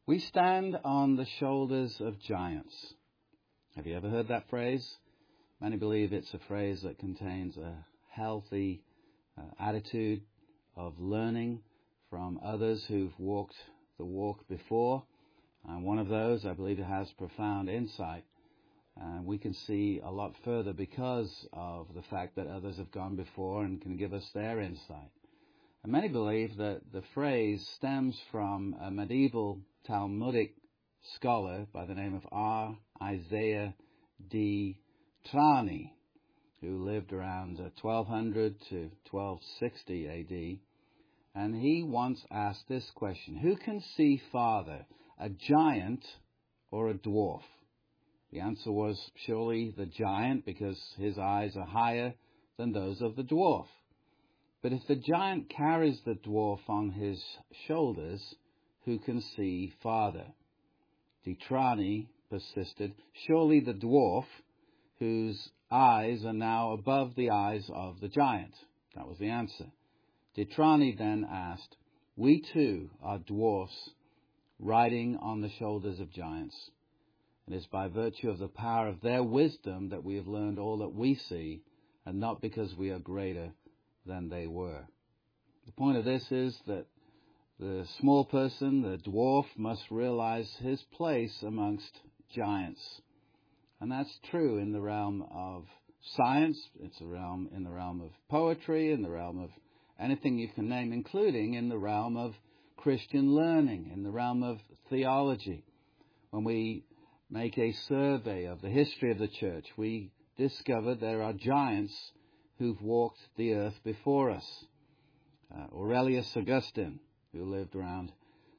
We stand on the shoulders of giants. Have you ever heard that phrase? Many believe it's a phrase that contains a healthy attitude of learning from others who've walked the walk before. And one of those, I believe, it has profound insight. And we can see a lot further because of the fact that others have gone before and can give us their insight. And many believe that the phrase stems from a medieval Talmudic scholar by the name of R. Isaiah D. Trani, who lived around 1200 to 1260 A.D., and he once asked this question: who can see farther, a giant or a dwarf? The answer was surely the giant, because his eyes are higher than those of the dwarf. But if the giant carries the dwarf on his shoulders, who can see farther? De Trani persisted: surely the dwarf, whose eyes are now above the eyes of the giant. That was the answer. De Trani then asked, we too are dwarfs riding on the shoulders of giants. It is by virtue of the power of their wisdom that we have learned all that we see, and not because we are greater than they were. The point of this is that the small person, the dwarf, must realize his place amongst giants. And that's true in the realm of science, it's in the realm of poetry, in the realm of anything you can name, including in the realm of Christian learning, in the realm of theology. When we make a survey of the history of the church, we discover there are giants who've walked the earth before us. Aurelius Augustine, who lived around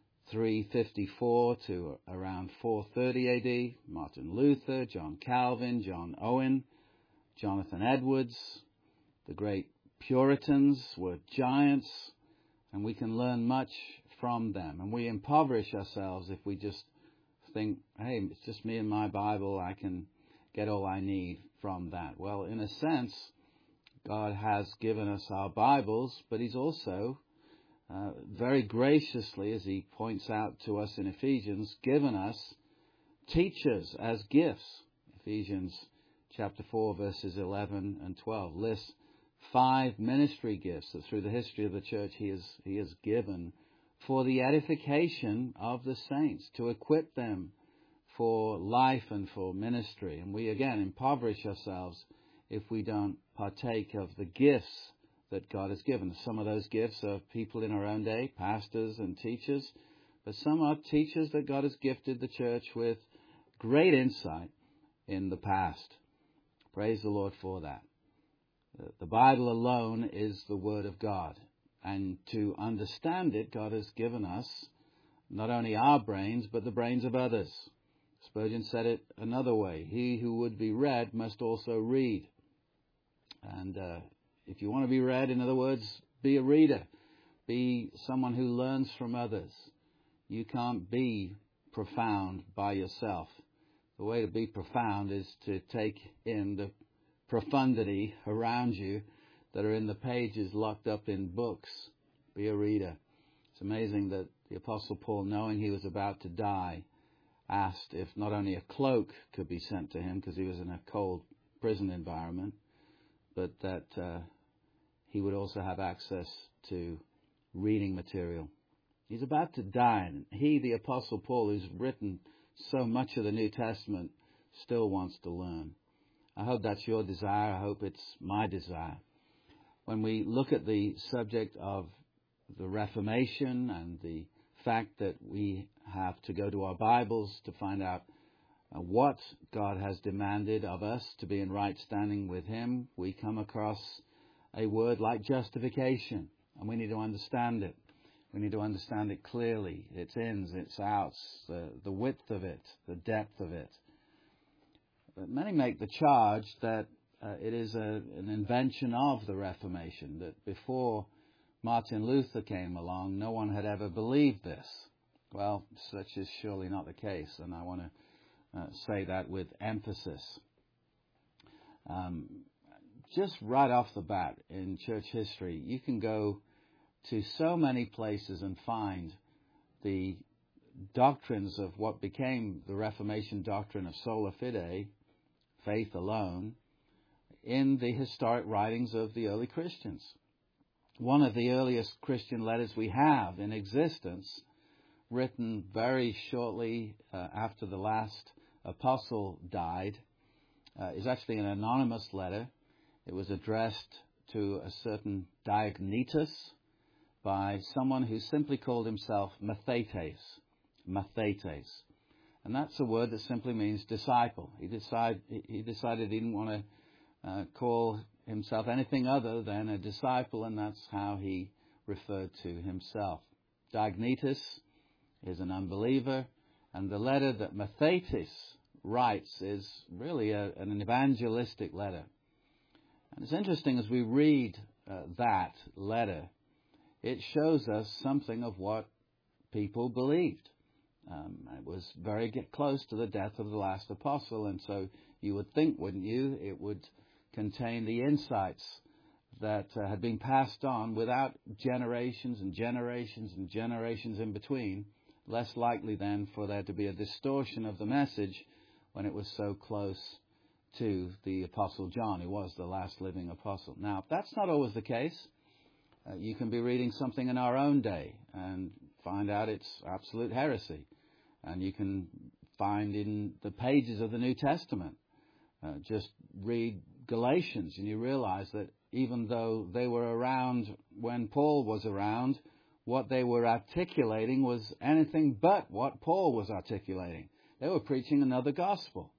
354 to around 430 A.D., Martin Luther, John Calvin, John Owen, Jonathan Edwards, the great Puritans were giants, and we can learn much from them. And we impoverish ourselves if we just think, hey, it's just me and my Bible, I can get all I need from that. Well, in a sense, God has given us our Bibles, but He's also very graciously, as He points out to us in Ephesians, given us teachers as gifts. Ephesians chapter 4, verses 11 and 12 lists 5 ministry gifts that through the history of the church He has given for the edification of the saints, to equip them for life and for ministry. And we again impoverish ourselves if we don't partake of the gifts that God has given. Some of those gifts are people in our own day, pastors and teachers, but some are teachers that God has gifted the church with great insight in the past. Praise the Lord for that. The Bible alone is the Word of God, and to understand it, God has given us not only our brains, but the brains of others. Spurgeon said it another way: he who would be read must also read. And if you want to be read, in other words, be a reader. Be someone who learns from others. You can't be profound by yourself. The way to be profound is to take in the profundity around you that are in the pages locked up in books. Be a reader. It's amazing that the Apostle Paul, knowing he was about to die, asked if not only a cloak could be sent to him, because he was in a cold prison environment, but that he would also have access to reading material. He's about to die, and he, the Apostle Paul, who's written so much of the New Testament, still wants to learn. I hope that's your desire. I hope it's my desire. When we look at the subject of the Reformation and the fact that we have to go to our Bibles to find out what God has demanded of us to be in right standing with Him, we come across a word like justification, and we need to understand it. We need to understand it clearly, its ins, its outs, the width of it, the depth of it. But many make the charge that it is an invention of the Reformation, that before Martin Luther came along, no one had ever believed this. Well, such is surely not the case, and I want to say that with emphasis. Just right off the bat in church history, you can go to so many places and find the doctrines of what became the Reformation doctrine of sola fide, faith alone, in the historic writings of the early Christians. One of the earliest Christian letters we have in existence, written very shortly after the last apostle died, is actually an anonymous letter. It was addressed to a certain Diognetus by someone who simply called himself Mathetes. Mathetes. And that's a word that simply means disciple. He decided he didn't want to call himself anything other than a disciple, and that's how he referred to himself. Diognetus is an unbeliever, and the letter that Mathetes writes is really an evangelistic letter. And it's interesting as we read that letter, it shows us something of what people believed. It was very close to the death of the last apostle, and so you would think, wouldn't you, it would contain the insights that had been passed on without generations and generations and generations in between. Less likely then for there to be a distortion of the message when it was so close to the Apostle John, who was the last living apostle. Now, that's not always the case. You can be reading something in our own day and find out it's absolute heresy. And you can find in the pages of the New Testament, just read Galatians and you realize that even though they were around when Paul was around, what they were articulating was anything but what Paul was articulating. They were preaching another gospel.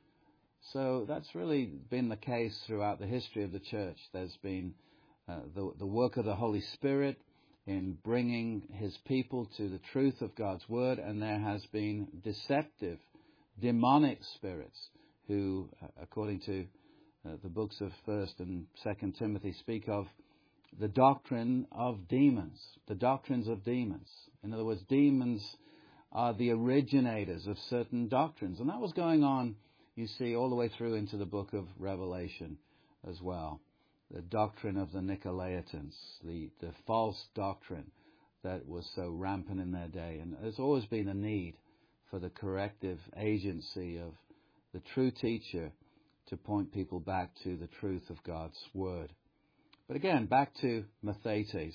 So that's really been the case throughout the history of the church. There's been the work of the Holy Spirit in bringing His people to the truth of God's Word, and there has been deceptive, demonic spirits who, according to the books of 1st and 2nd Timothy, speak of the doctrine of demons, the doctrines of demons. In other words, demons are the originators of certain doctrines. And that was going on, you see, all the way through into the book of Revelation as well. The doctrine of the Nicolaitans, the false doctrine that was so rampant in their day. And there's always been a need for the corrective agency of the true teacher to point people back to the truth of God's Word. But again, back to Mathetes.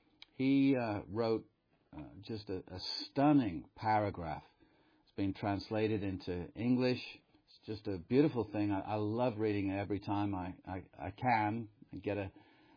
He wrote just a stunning paragraph. It's been translated into English. It's just a beautiful thing. I love reading it every time I can. I get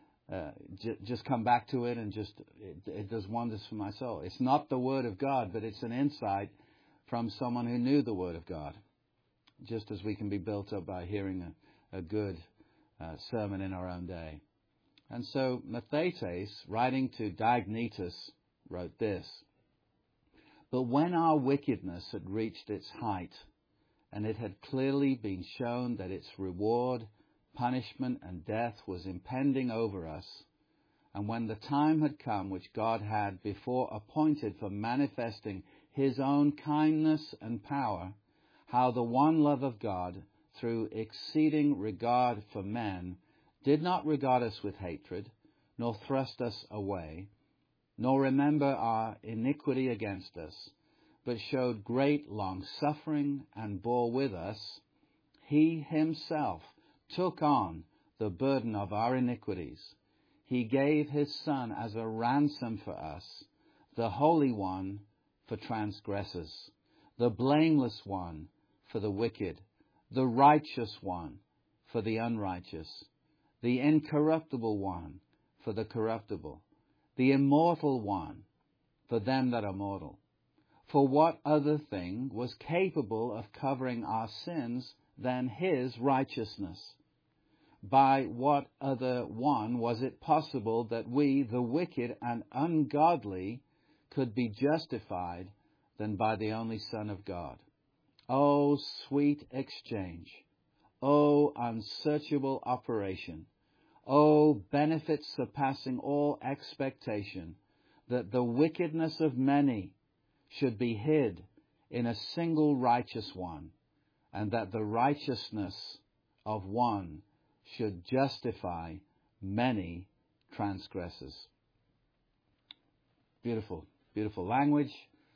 just come back to it, and it does wonders for my soul. It's not the Word of God, but it's an insight from someone who knew the Word of God. Just as we can be built up by hearing a good sermon in our own day. And so Mathetes, writing to Diognetus, wrote this: "But when our wickedness had reached its height, and it had clearly been shown that its reward, punishment, and death was impending over us, and when the time had come which God had before appointed for manifesting His own kindness and power, how the one love of God, through exceeding regard for men, did not regard us with hatred, nor thrust us away, nor remember our iniquity against us, but showed great long-suffering and bore with us, He Himself took on the burden of our iniquities. He gave His Son as a ransom for us, the Holy One for transgressors, the blameless One for the wicked, the righteous One for the unrighteous, the incorruptible One for the corruptible, the immortal One for them that are mortal. For what other thing was capable of covering our sins than His righteousness? By what other one was it possible that we, the wicked and ungodly, could be justified than by the only Son of God? O sweet exchange! O unsearchable operation! O benefit surpassing all expectation, that the wickedness of many should be hid in a single righteous one, and that the righteousness of one should justify many transgressors." Beautiful, beautiful language,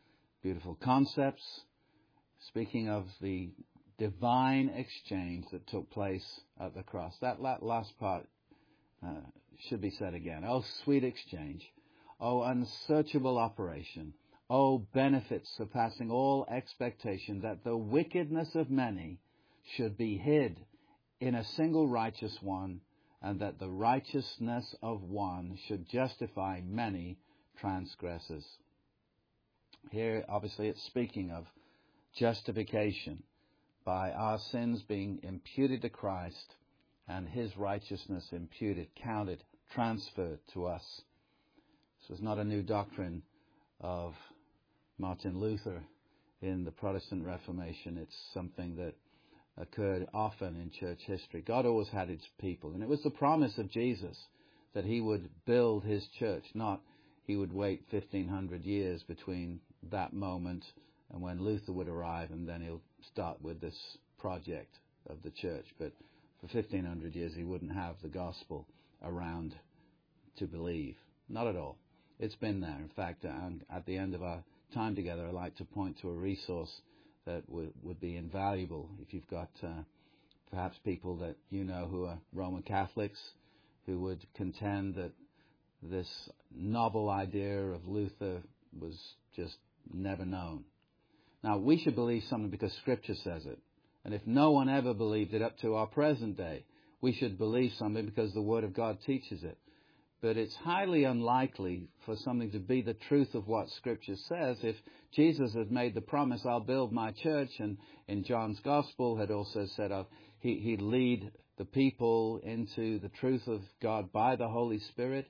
beautiful concepts, speaking of the divine exchange that took place at the cross. That last part should be said again. Oh, sweet exchange. Oh, unsearchable operation. Oh, benefits surpassing all expectation, that the wickedness of many should be hid in a single righteous one, and that the righteousness of one should justify many transgressors. Here, obviously, it's speaking of justification by our sins being imputed to Christ and his righteousness imputed, counted, transferred to us. This was not a new doctrine of Martin Luther in the Protestant Reformation. It's something that occurred often in church history. God always had his people, and it was the promise of Jesus that he would build his church, not he would wait 1,500 years between that moment and when Luther would arrive, and then he'll start with this project of the church. But for 1,500 years he wouldn't have the gospel around to believe. Not at all. It's been there. In fact, at the end of our time together, I'd like to point to a resource that would be invaluable if you've got perhaps people that you know who are Roman Catholics who would contend that this novel idea of Luther was just never known. Now, we should believe something because Scripture says it. And if no one ever believed it up to our present day, we should believe something because the Word of God teaches it. But it's highly unlikely for something to be the truth of what Scripture says if Jesus had made the promise, I'll build my church, and in John's Gospel had also said he'd lead the people into the truth of God by the Holy Spirit.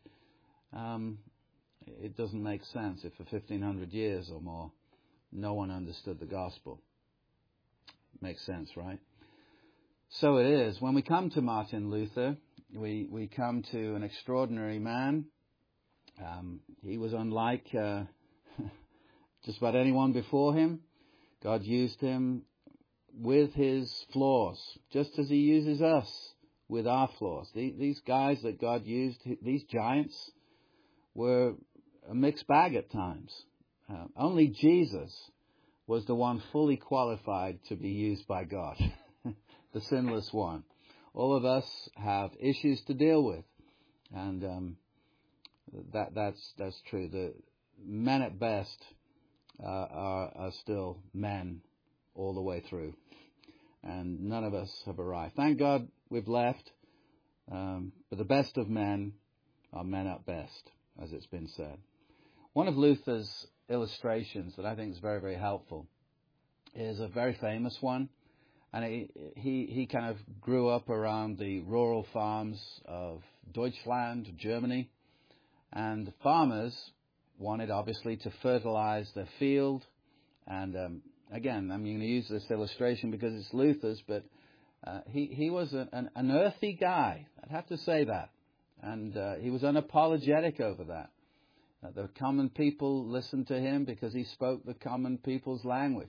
It doesn't make sense if for 1,500 years or more no one understood the gospel. Makes sense, right? So it is. When we come to Martin Luther, we come to an extraordinary man. He was unlike just about anyone before him. God used him with his flaws, just as he uses us with our flaws. These guys that God used, these giants, were a mixed bag at times. Only Jesus was the one fully qualified to be used by God, the sinless one. All of us have issues to deal with, and that's true. The men at best are still men all the way through, and none of us have arrived. Thank God we've left, but the best of men are men at best, as it's been said. One of Luther's illustrations that I think is very, very helpful is a very famous one. And he kind of grew up around the rural farms of Deutschland, Germany. And farmers wanted, obviously, to fertilize their field. And again, I'm going to use this illustration because it's Luther's, but he was an earthy guy. I'd have to say that. And he was unapologetic over that. The common people listened to him because he spoke the common people's language.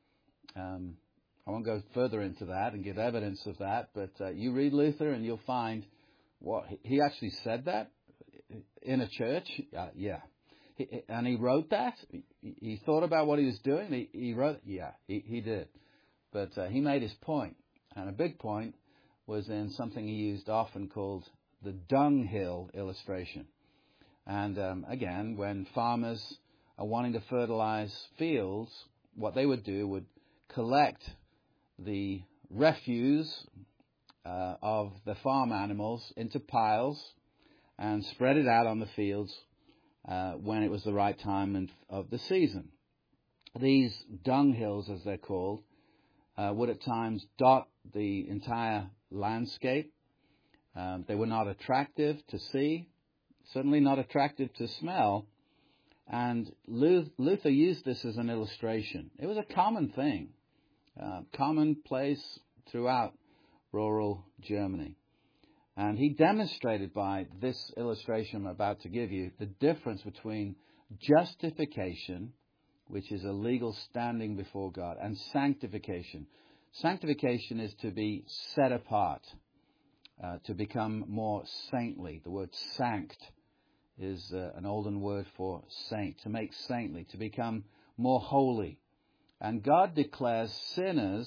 I won't go further into that and give evidence of that, but you read Luther and you'll find what he actually said that in a church. Yeah. And he wrote that. He thought about what he was doing. He wrote, yeah, he did. But he made his point. And a big point was in something he used often called the dunghill illustration. And again, when farmers are wanting to fertilize fields, what they would do would collect the refuse of the farm animals into piles and spread it out on the fields when it was the right time of the season. These dunghills, as they're called, would at times dot the entire landscape. They were not attractive to see, certainly not attractive to smell. And Luther used this as an illustration. It was a common thing, commonplace throughout rural Germany. And he demonstrated by this illustration I'm about to give you the difference between justification, which is a legal standing before God, and sanctification. Sanctification is to be set apart, to become more saintly. The word sanct is an olden word for saint, to make saintly, to become more holy. And God declares sinners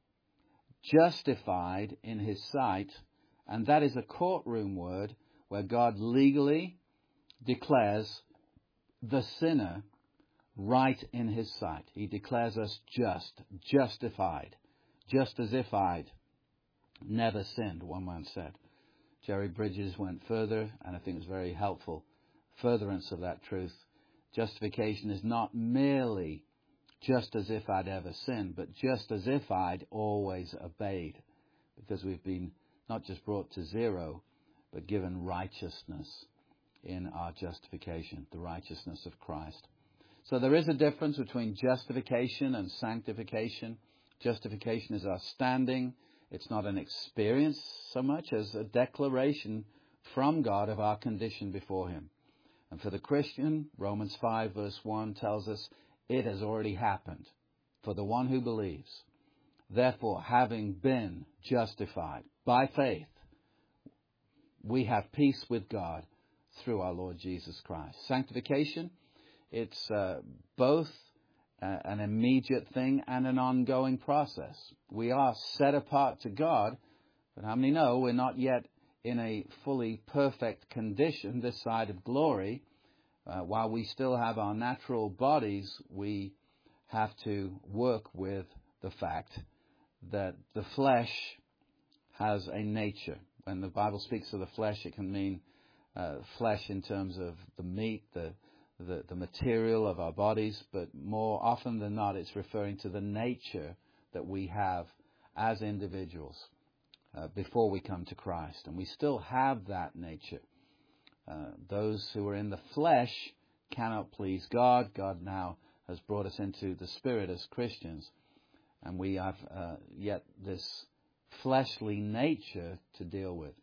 justified in his sight, and that is a courtroom word where God legally declares the sinner right in his sight. He declares us justified, just as if I'd never sinned, one man said. Jerry Bridges went further, and I think it was very helpful furtherance of that truth. Justification is not merely just as if I'd ever sinned, but just as if I'd always obeyed, because we've been not just brought to zero, but given righteousness in our justification, the righteousness of Christ. So there is a difference between justification and sanctification. Justification is our standing. It's not an experience so much as a declaration from God of our condition before him. And for the Christian, Romans 5 verse 1 tells us it has already happened for the one who believes. Therefore, having been justified by faith, we have peace with God through our Lord Jesus Christ. Sanctification, it's both an immediate thing and an ongoing process. We are set apart to God, but how many know we're not yet in a fully perfect condition this side of glory? While we still have our natural bodies, we have to work with the fact that the flesh has a nature. When the Bible speaks of the flesh, it can mean flesh in terms of the meat, the material of our bodies, but more often than not, it's referring to the nature that we have as individuals before we come to Christ. And we still have that nature. Those who are in the flesh cannot please God. God now has brought us into the Spirit as Christians, and we have yet this fleshly nature to deal with.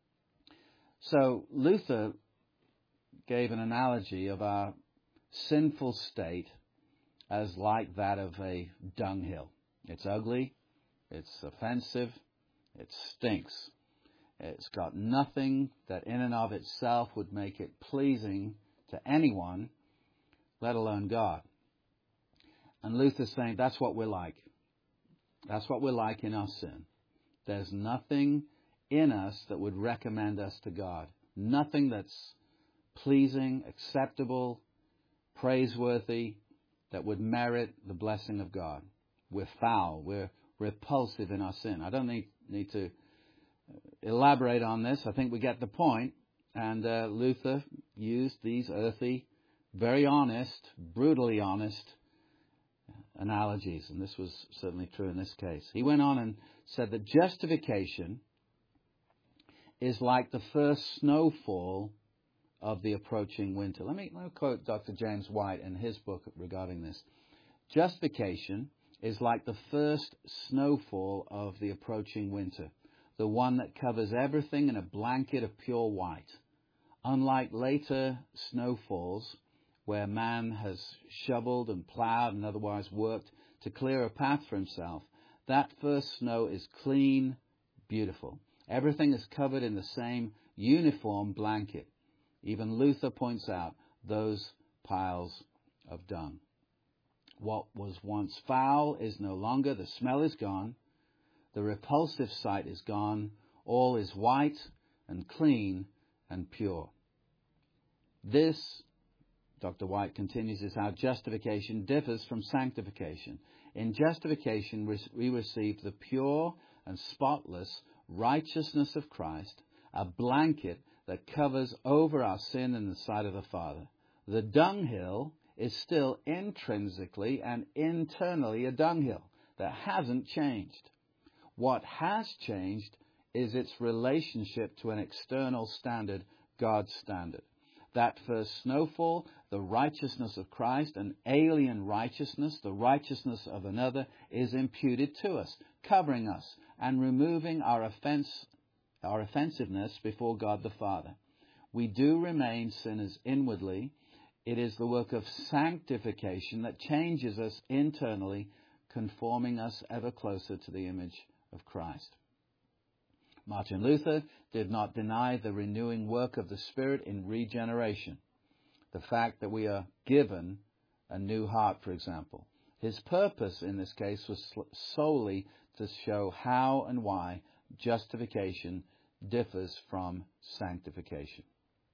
So Luther gave an analogy of our sinful state as like that of a dunghill. It's ugly, it's offensive, it stinks. It's got nothing that in and of itself would make it pleasing to anyone, let alone God. And Luther's saying that's what we're like. That's what we're like in our sin. There's nothing in us that would recommend us to God. Nothing that's pleasing, acceptable, praiseworthy, that would merit the blessing of God. We're foul. We're repulsive in our sin. I don't need to elaborate on this. I think we get the point. And Luther used these earthy, very honest, brutally honest analogies. And this was certainly true in this case. He went on and said that justification is like the first snowfall of the approaching winter. Let me quote Dr. James White in his book regarding this. Justification is like the first snowfall of the approaching winter, the one that covers everything in a blanket of pure white. Unlike later snowfalls, where man has shoveled and plowed and otherwise worked to clear a path for himself, that first snow is clean, beautiful. Everything is covered in the same uniform blanket. Even Luther points out those piles of dung. What was once foul is no longer. The smell is gone. The repulsive sight is gone. All is white and clean and pure. This, Dr. White continues, is how justification differs from sanctification. In justification, we receive the pure and spotless righteousness of Christ, a blanket that covers over our sin in the sight of the Father. The dunghill is still intrinsically and internally a dunghill that hasn't changed. What has changed is its relationship to an external standard, God's standard. That first snowfall, the righteousness of Christ, an alien righteousness, the righteousness of another, is imputed to us, covering us and removing our offensiveness before God the Father. We do remain sinners inwardly. It is the work of sanctification that changes us internally, conforming us ever closer to the image of Christ. Martin Luther did not deny the renewing work of the Spirit in regeneration. The fact that we are given a new heart, for example. His purpose in this case was solely to show how and why justification differs from sanctification.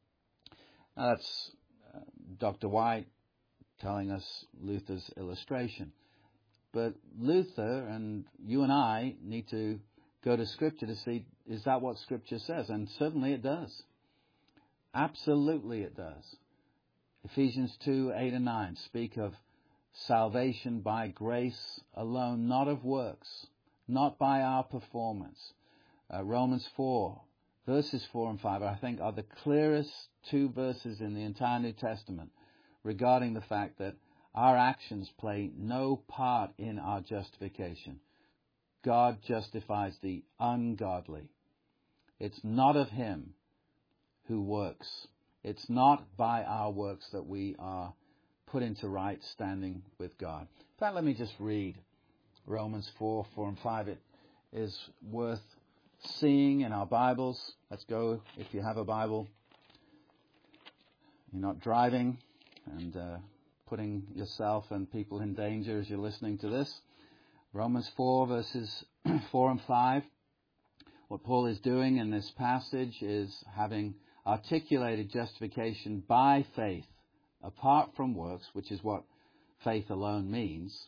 Now that's Dr. White telling us Luther's illustration. But Luther and you and I need to go to Scripture to see, is that what Scripture says? And certainly it does. Absolutely it does. Ephesians 2, 8 and 9 speak of salvation by grace alone, not of works, not by our performance. Romans 4, verses 4 and 5, I think, are the clearest two verses in the entire New Testament regarding the fact that our actions play no part in our justification. God justifies the ungodly. It's not of him who works. It's not by our works that we are put into right standing with God. In fact, let me just read Romans 4, 4 and 5. It is worth seeing in our Bibles. Let's go, if you have a Bible. You're not driving and putting yourself and people in danger as you're listening to this. Romans 4, verses 4 and 5. What Paul is doing in this passage is having articulated justification by faith, apart from works, which is what faith alone means.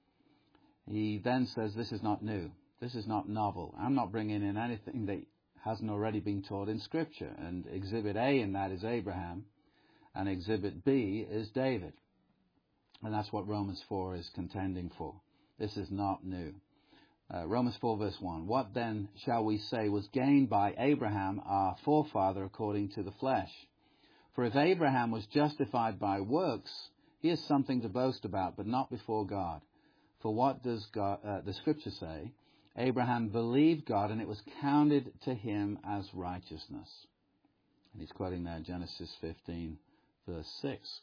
He then says, this is not new. This is not novel. I'm not bringing in anything that hasn't already been taught in Scripture. And Exhibit A in that is Abraham, and Exhibit B is David. And that's what Romans 4 is contending for. This is not new. Romans 4 verse 1. What then shall we say was gained by Abraham, our forefather, according to the flesh? For if Abraham was justified by works, he has something to boast about, but not before God. For what does the Scripture say? Abraham believed God, and it was counted to him as righteousness. And he's quoting there Genesis 15 verse 6.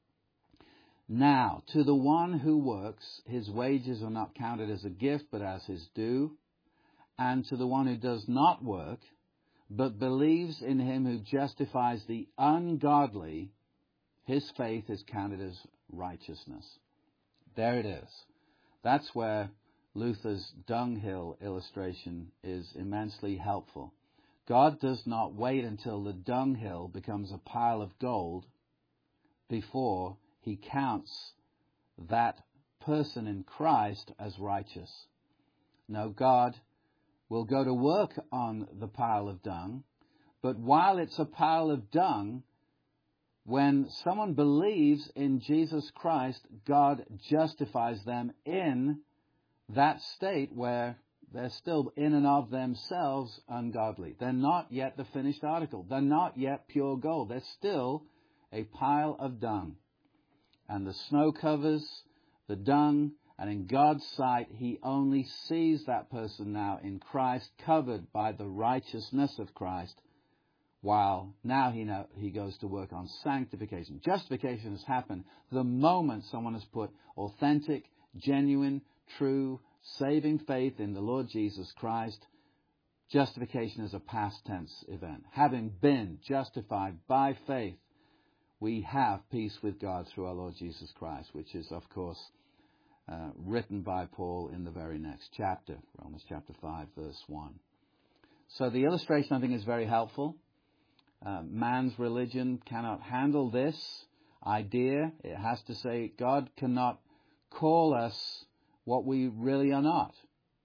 Now, to the one who works, his wages are not counted as a gift, but as his due. And to the one who does not work, but believes in him who justifies the ungodly, his faith is counted as righteousness. There it is. That's where Luther's dunghill illustration is immensely helpful. God does not wait until the dunghill becomes a pile of gold before he counts that person in Christ as righteous. No, God will go to work on the pile of dung, but while it's a pile of dung, when someone believes in Jesus Christ, God justifies them in that state where they're still in and of themselves ungodly. They're not yet the finished article. They're not yet pure gold. They're still a pile of dung. And the snow covers the dung, and in God's sight, he only sees that person now in Christ, covered by the righteousness of Christ, while now he goes to work on sanctification. Justification has happened the moment someone has put authentic, genuine, true, saving faith in the Lord Jesus Christ. Justification is a past tense event. Having been justified by faith, we have peace with God through our Lord Jesus Christ, which is, of course, written by Paul in the very next chapter, Romans chapter 5, verse 1. So the illustration, I think, is very helpful. Man's religion cannot handle this idea. It has to say God cannot call us what we really are not.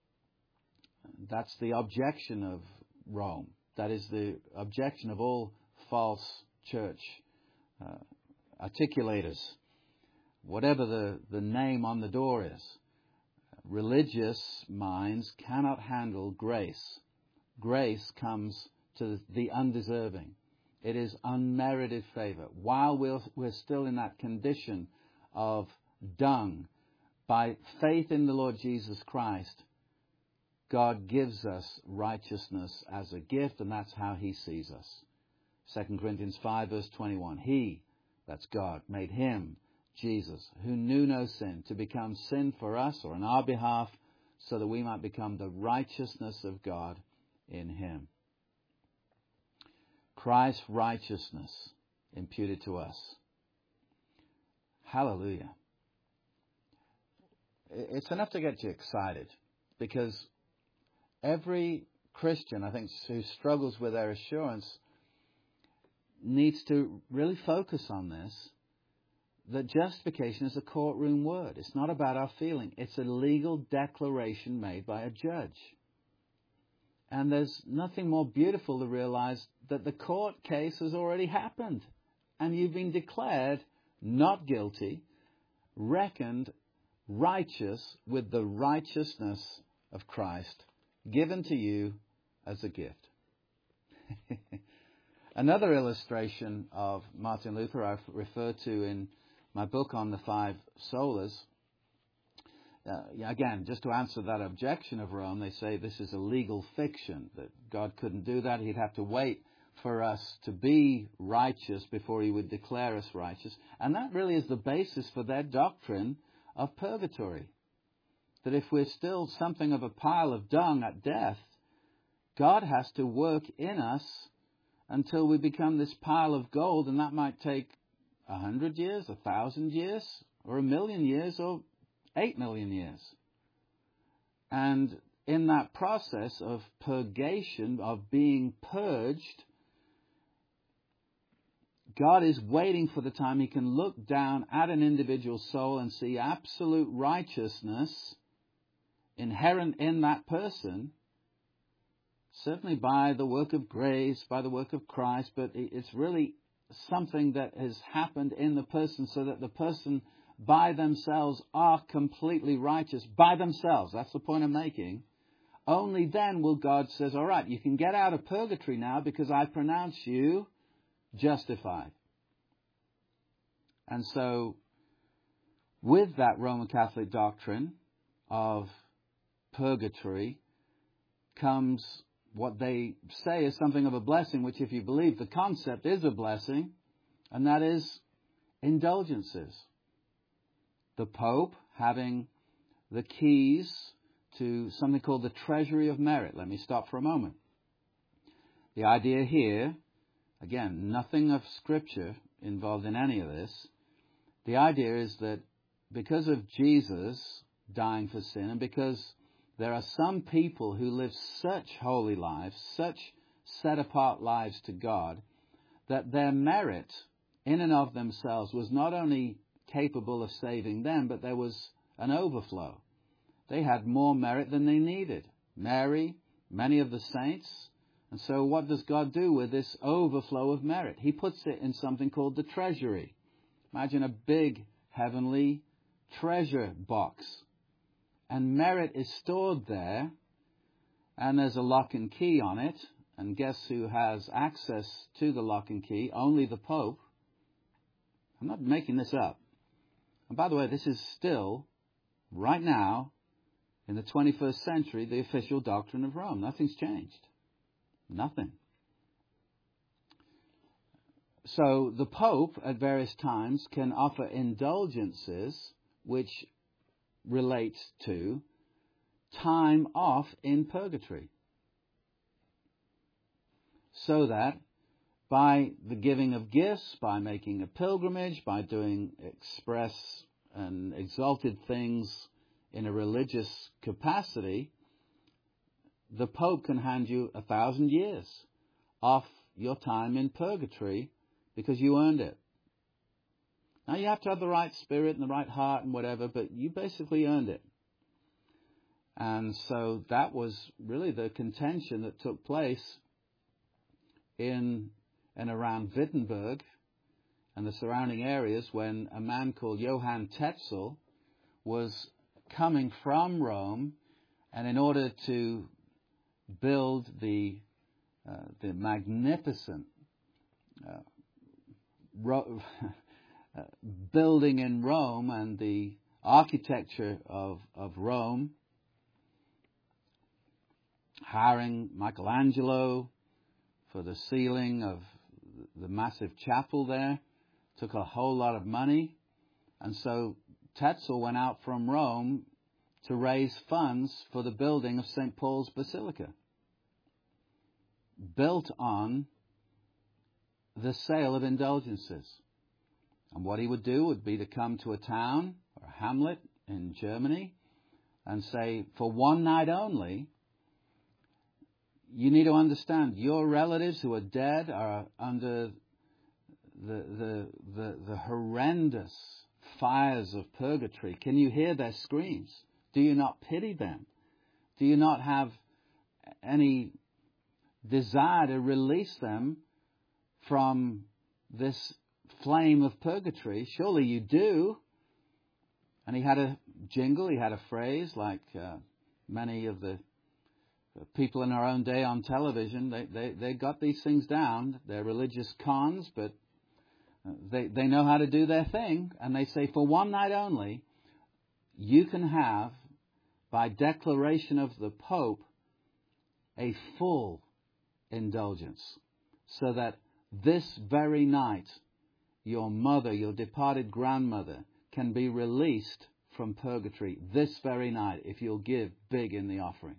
That's the objection of Rome. That is the objection of all false church articulators, whatever the name on the door is. Religious minds cannot handle grace. Grace comes to the undeserving. It is unmerited favor. While we're still in that condition of dung, by faith in the Lord Jesus Christ, God gives us righteousness as a gift, and that's how he sees us. 2 Corinthians 5 verse 21. He, that's God, made him, Jesus, who knew no sin, to become sin for us, or on our behalf, so that we might become the righteousness of God in him. Christ's righteousness imputed to us. Hallelujah. it's enough to get you excited, because every Christian, I think, who struggles with their assurance needs to really focus on this, that justification is a courtroom word. It's not about our feeling. It's a legal declaration made by a judge. And there's nothing more beautiful to realize that the court case has already happened, and you've been declared not guilty, reckoned righteous with the righteousness of Christ given to you as a gift. Another illustration of Martin Luther I've referred to in my book on the 5 solas. Again, just to answer that objection of Rome, they say this is a legal fiction, that God couldn't do that. He'd have to wait for us to be righteous before he would declare us righteous. And that really is the basis for their doctrine of purgatory. That if we're still something of a pile of dung at death, God has to work in us until we become this pile of gold, and that might take 100 years, 1,000 years, or 1,000,000 years, or 8 million years. And in that process of purgation, of being purged, God is waiting for the time he can look down at an individual soul and see absolute righteousness inherent in that person, certainly by the work of grace, by the work of Christ, but it's really something that has happened in the person, so that the person by themselves are completely righteous by themselves. That's the point I'm making. Only then will God says, all right, you can get out of purgatory now because I pronounce you justified. And so with that Roman Catholic doctrine of purgatory comes what they say is something of a blessing, which if you believe the concept is a blessing, and that is indulgences. The Pope having the keys to something called the Treasury of Merit. Let me stop for a moment. The idea here, again, nothing of Scripture involved in any of this. The idea is that because of Jesus dying for sin, and because there are some people who live such holy lives, such set-apart lives to God, that their merit in and of themselves was not only capable of saving them, but there was an overflow. They had more merit than they needed. Mary, many of the saints. And so what does God do with this overflow of merit? He puts it in something called the treasury. Imagine a big heavenly treasure box. And merit is stored there, and there's a lock and key on it. And guess who has access to the lock and key? Only the Pope. I'm not making this up. And by the way, this is still, right now, in the 21st century, the official doctrine of Rome. Nothing's changed. Nothing. So the Pope, at various times, can offer indulgences which relates to time off in purgatory. So that by the giving of gifts, by making a pilgrimage, by doing express and exalted things in a religious capacity, the Pope can hand you 1,000 years off your time in purgatory because you earned it. Now, you have to have the right spirit and the right heart and whatever, but you basically earned it. And so that was really the contention that took place in and around Wittenberg and the surrounding areas when a man called Johann Tetzel was coming from Rome, and in order to build the magnificent building in Rome and the architecture of Rome, hiring Michelangelo for the ceiling of the massive chapel there, took a whole lot of money. And so Tetzel went out from Rome to raise funds for the building of St. Paul's Basilica, built on the sale of indulgences. And what he would do would be to come to a town or a hamlet in Germany and say, for one night only, you need to understand your relatives who are dead are under the horrendous fires of purgatory. Can you hear their screams? Do you not pity them? Do you not have any desire to release them from this flame of purgatory? Surely you do. And he had a jingle, he had a phrase like many of the people in our own day on television. They got these things down. They're religious cons, but they know how to do their thing. And they say, for one night only, you can have, by declaration of the Pope, a full indulgence, so that this very night your mother, your departed grandmother, can be released from purgatory this very night if you'll give big in the offering.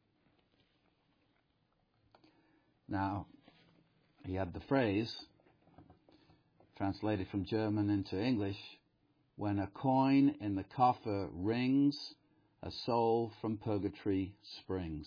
Now, he had the phrase, translated from German into English, when a coin in the coffer rings, a soul from purgatory springs.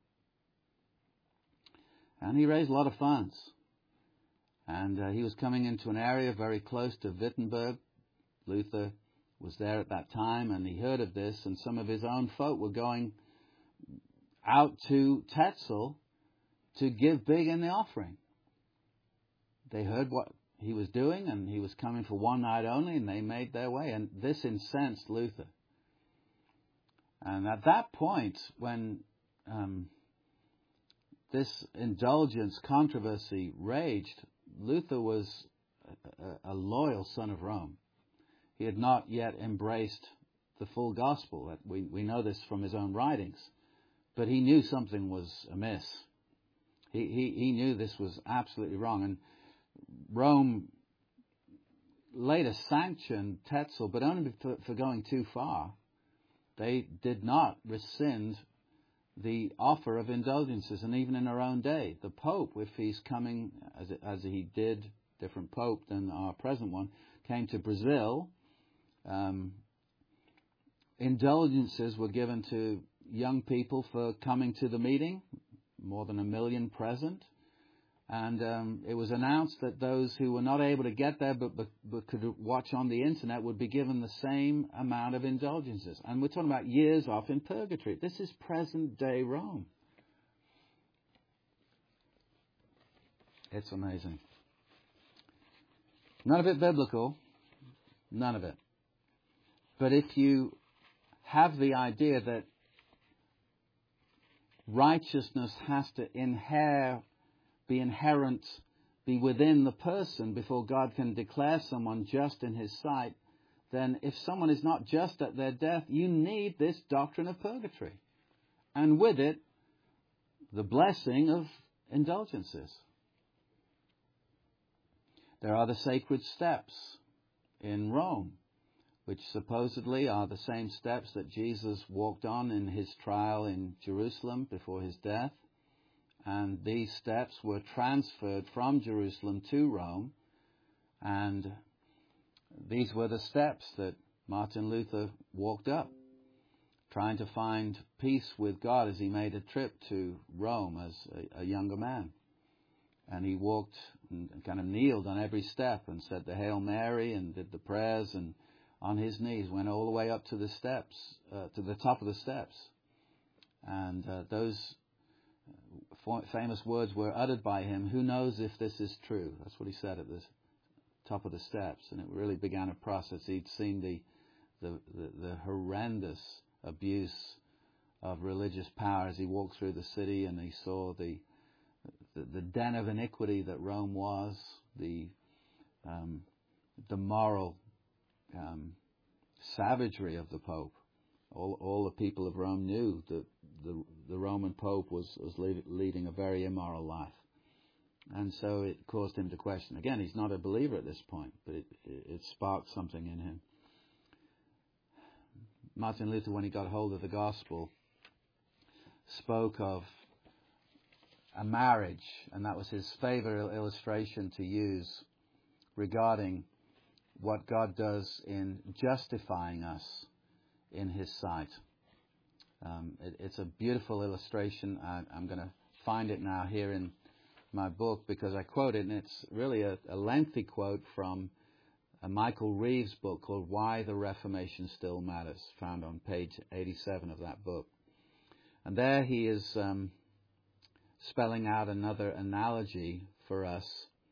And he raised a lot of funds. And he was coming into an area very close to Wittenberg. Luther was there at that time, and he heard of this, and some of his own folk were going out to Tetzel to give big in the offering. They heard what he was doing, and he was coming for one night only, and they made their way, and this incensed Luther. And at that point, when this indulgence controversy raged, Luther was a loyal son of Rome. He had not yet embraced the full gospel. We know this from his own writings. But he knew something was amiss. He knew this was absolutely wrong. And Rome later sanctioned Tetzel, but only for going too far. They did not rescind the offer of indulgences. And even in our own day, the Pope, if he's coming, as he did, different Pope than our present one, came to Brazil, indulgences were given to young people for coming to the meeting, more than 1 million present. And it was announced that those who were not able to get there but could watch on the internet would be given the same amount of indulgences. And we're talking about years off in purgatory. This is present day Rome. It's amazing. None of it biblical. None of it. But if you have the idea that righteousness has to be inherent, be within the person before God can declare someone just in his sight, then if someone is not just at their death, you need this doctrine of purgatory. And with it, the blessing of indulgences. There are the sacred steps in Rome, which supposedly are the same steps that Jesus walked on in his trial in Jerusalem before his death. And these steps were transferred from Jerusalem to Rome. And these were the steps that Martin Luther walked up, trying to find peace with God as he made a trip to Rome as a younger man. And he walked and kind of kneeled on every step and said the Hail Mary and did the prayers, and on his knees went all the way up to the steps, to the top of the steps. And those famous words were uttered by him, "Who knows if this is true?" That's what he said at the top of the steps. And it really began a process. He'd seen the horrendous abuse of religious power as he walked through the city, and he saw the den of iniquity that Rome was, the moral savagery of the Pope. All the people of Rome knew that the Roman Pope was leading a very immoral life. And so it caused him to question. Again, he's not a believer at this point, but it sparked something in him. Martin Luther, when he got hold of the gospel, spoke of a marriage, and that was his favorite illustration to use regarding what God does in justifying us in his sight. It's a beautiful illustration. I'm going to find it now here in my book because I quote it, and it's really a lengthy quote from a Michael Reeves book called Why the Reformation Still Matters, found on page 87 of that book. And there he is spelling out another analogy for us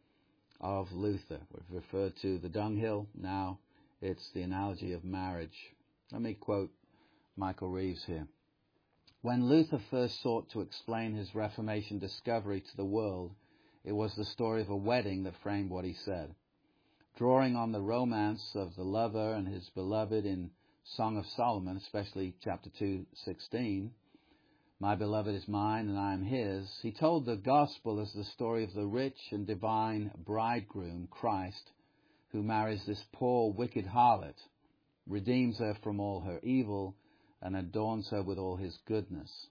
of Luther. We've referred to the dunghill. Now it's the analogy of marriage. Let me quote Michael Reeves here. When Luther first sought to explain his Reformation discovery to the world, it was the story of a wedding that framed what he said. Drawing on the romance of the lover and his beloved in Song of Solomon, especially chapter 2:16, "My beloved is mine and I am his," he told the gospel as the story of the rich and divine bridegroom, Christ, who marries this poor, wicked harlot, redeems her from all her evil, and adorns her with all his goodness.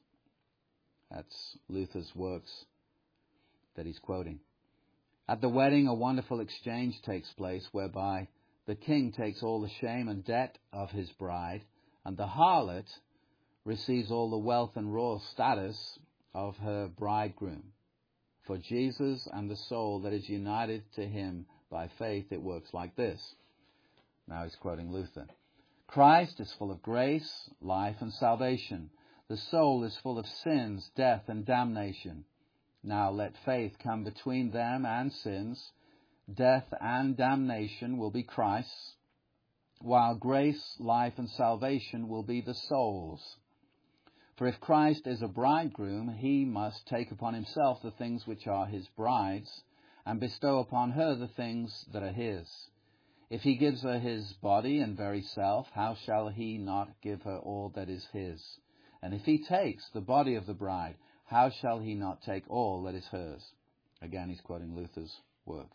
That's Luther's works that he's quoting. At the wedding, a wonderful exchange takes place whereby the king takes all the shame and debt of his bride, and the harlot receives all the wealth and royal status of her bridegroom. For Jesus and the soul that is united to him by faith, it works like this. Now he's quoting Luther. Christ is full of grace, life, and salvation. The soul is full of sins, death, and damnation. Now let faith come between them and sins. Death and damnation will be Christ's, while grace, life, and salvation will be the soul's. For if Christ is a bridegroom, he must take upon himself the things which are his bride's, and bestow upon her the things that are his. If he gives her his body and very self, how shall he not give her all that is his? And if he takes the body of the bride, how shall he not take all that is hers? Again, he's quoting Luther's works.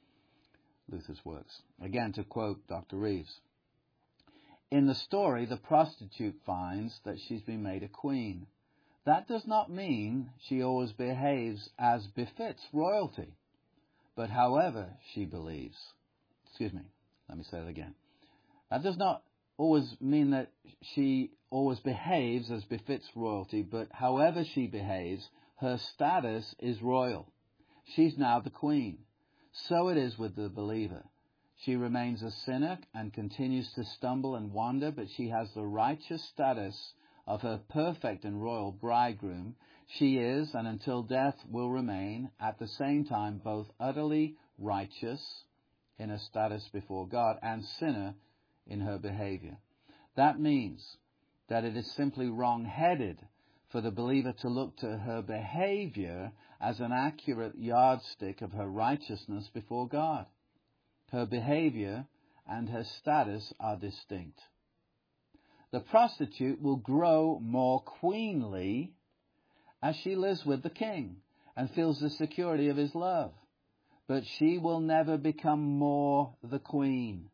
Again, to quote Dr. Reeves. In the story, the prostitute finds that she's been made a queen. That does not mean she always behaves as befits royalty. But however she believes, That does not always mean that she always behaves as befits royalty, but however she behaves, her status is royal. She's now the queen. So it is with the believer. She remains a sinner and continues to stumble and wander, but she has the righteous status of her perfect and royal bridegroom. She is, and until death will remain, at the same time both utterly righteous in her status before God and sinner in her behavior. That means that it is simply wrong-headed for the believer to look to her behavior as an accurate yardstick of her righteousness before God. Her behavior and her status are distinct. The prostitute will grow more queenly as she lives with the king and feels the security of his love. But she will never become more the queen.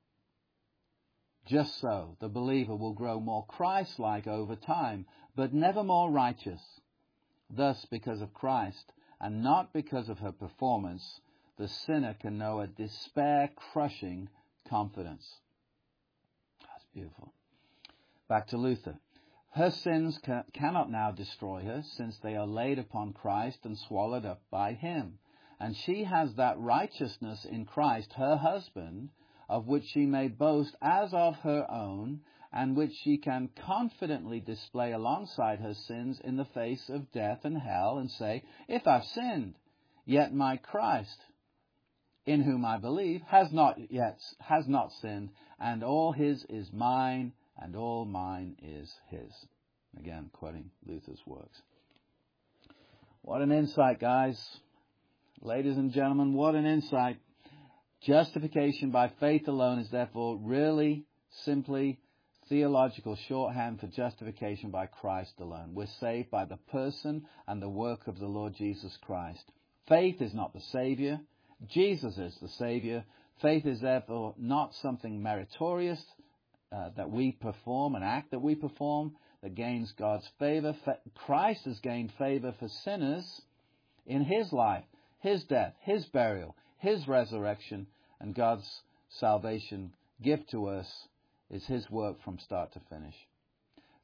Just so, the believer will grow more Christ-like over time, but never more righteous. Thus, because of Christ, and not because of her performance, the sinner can know a despair-crushing confidence. That's beautiful. Back to Luther. Her sins cannot now destroy her, since they are laid upon Christ and swallowed up by him. And she has that righteousness in Christ, her husband, of which she may boast as of her own, and which she can confidently display alongside her sins in the face of death and hell, and say, if I've sinned, yet my Christ, in whom I believe, has not sinned, and all his is mine, and all mine is his. Again, quoting Luther's works. What an insight, guys. Ladies and gentlemen, what an insight. Justification by faith alone is therefore really simply theological shorthand for justification by Christ alone. We're saved by the person and the work of the Lord Jesus Christ. Faith is not the Savior. Jesus is the Savior. Faith is therefore not something meritorious that we perform, an act that we perform that gains God's favor. Christ has gained favor for sinners in his life, his death, his burial, his resurrection, and God's salvation gift to us is his work from start to finish.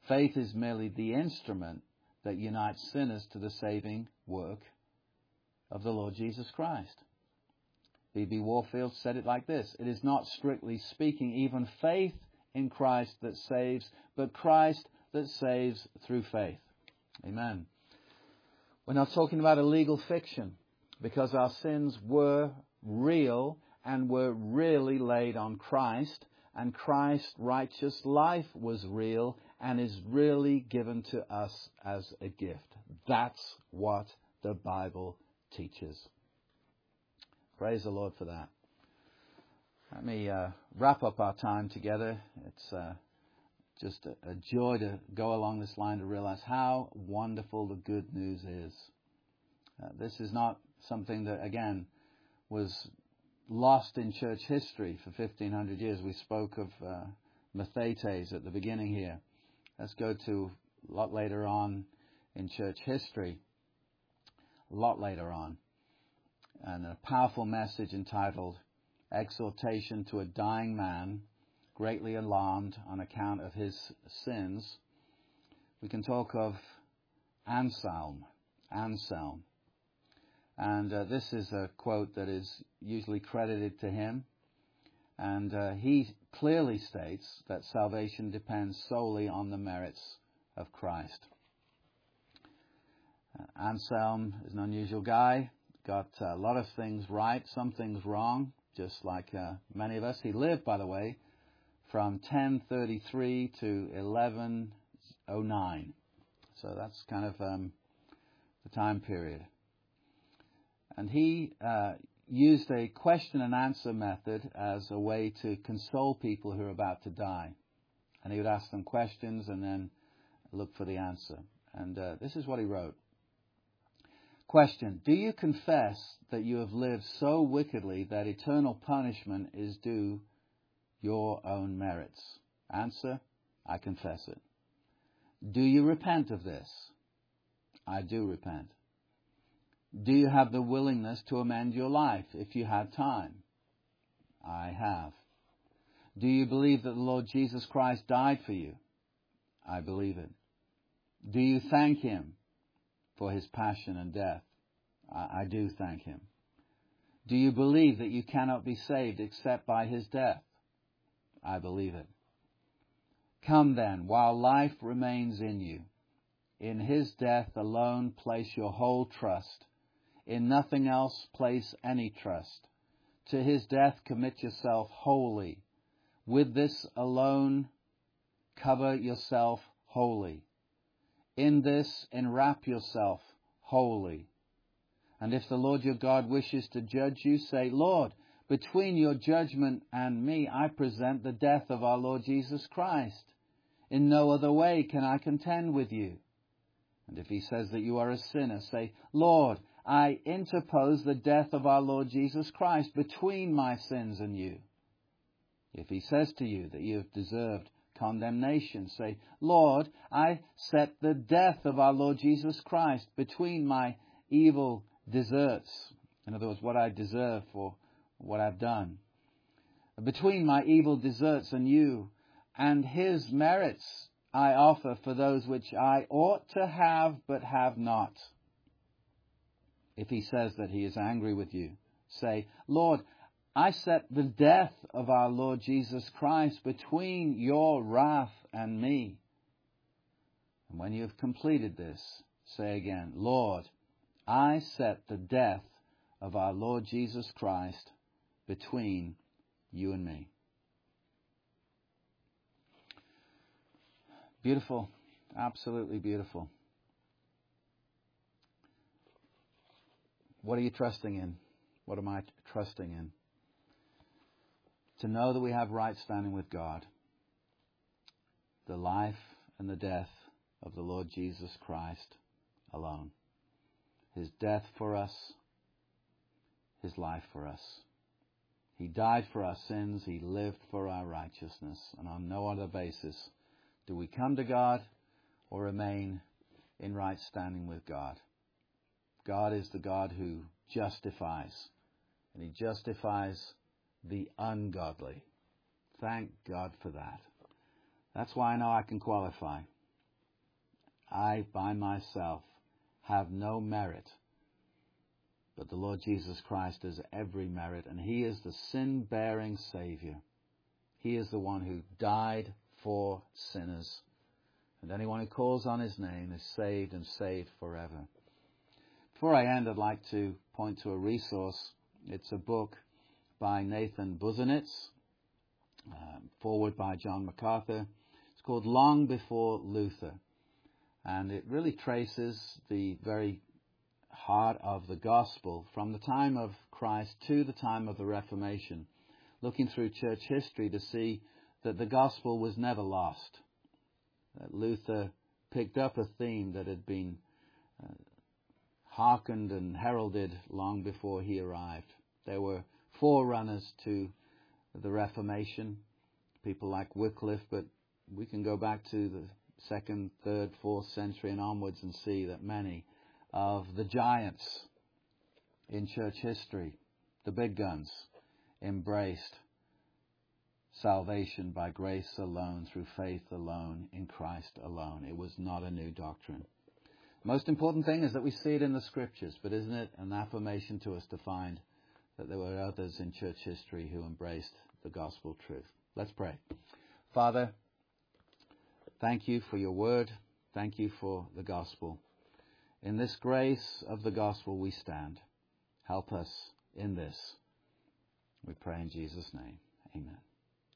Faith is merely the instrument that unites sinners to the saving work of the Lord Jesus Christ. B.B. Warfield said it like this: it is not strictly speaking even faith in Christ that saves, but Christ that saves through faith. Amen. We're not talking about a legal fiction, because our sins were real and were really laid on Christ, and Christ's righteous life was real and is really given to us as a gift. That's what the Bible teaches. Praise the Lord for that. Let me wrap up our time together. It's just a joy to go along this line to realize how wonderful the good news is. This is not something that, again, was lost in church history for 1,500 years. We spoke of Mathetes at the beginning here. Let's go to a lot later on in church history. A lot later on. And a powerful message entitled Exhortation to a Dying Man, Greatly Alarmed on Account of His Sins. We can talk of Anselm. And this is a quote that is usually credited to him. And he clearly states that salvation depends solely on the merits of Christ. Anselm is an unusual guy. Got a lot of things right, some things wrong, just like many of us. He lived, by the way, from 1033 to 1109. So that's kind of the time period. And he used a question and answer method as a way to console people who are about to die. And he would ask them questions and then look for the answer. And this is what he wrote. Question: do you confess that you have lived so wickedly that eternal punishment is due your own merits? Answer: I confess it. Do you repent of this? I do repent. Do you have the willingness to amend your life if you had time? I have. Do you believe that the Lord Jesus Christ died for you? I believe it. Do you thank Him for His passion and death? I do thank Him. Do you believe that you cannot be saved except by His death? I believe it. Come then, while life remains in you. In His death alone place your whole trust. In nothing else place any trust. To His death commit yourself wholly. With this alone cover yourself wholly. In this enwrap yourself wholly. And if the Lord your God wishes to judge you, say, Lord, between your judgment and me, I present the death of our Lord Jesus Christ. In no other way can I contend with you. And if He says that you are a sinner, say, Lord, I interpose the death of our Lord Jesus Christ between my sins and you. If He says to you that you have deserved condemnation, say, Lord, I set the death of our Lord Jesus Christ between my evil deserts. In other words, what I deserve for what I've done. Between my evil deserts and you, and His merits I offer for those which I ought to have but have not. If He says that He is angry with you, say, Lord, I set the death of our Lord Jesus Christ between your wrath and me. And when you have completed this, say again, Lord, I set the death of our Lord Jesus Christ between you and me. Beautiful, absolutely beautiful. What are you trusting in? What am I trusting in? To know that we have right standing with God. The life and the death of the Lord Jesus Christ alone. His death for us, His life for us. He died for our sins, He lived for our righteousness, and on no other basis do we come to God or remain in right standing with God. God is the God who justifies, and He justifies the ungodly. Thank God for that. That's why I know I can qualify. I, by myself, have no merit, but the Lord Jesus Christ has every merit, and he is the sin-bearing Savior. He is the one who died for sinners, and anyone who calls on his name is saved and saved forever. Before I end, I'd like to point to a resource. It's a book by Nathan Busenitz, forward by John MacArthur. It's called Long Before Luther, and it really traces the very heart of the gospel from the time of Christ to the time of the Reformation, looking through church history to see that the gospel was never lost, that Luther picked up a theme that had been hearkened and heralded long before he arrived. There were forerunners to the Reformation, people like Wycliffe, but we can go back to the 2nd, 3rd, 4th century and onwards and see that many of the giants in church history, the big guns, embraced salvation by grace alone, through faith alone, in Christ alone. It was not a new doctrine. Most important thing is that we see it in the Scriptures, but isn't it an affirmation to us to find that there were others in church history who embraced the gospel truth? Let's pray. Father, thank you for your word. Thank you for the gospel. In this grace of the gospel we stand. Help us in this. We pray in Jesus' name. Amen.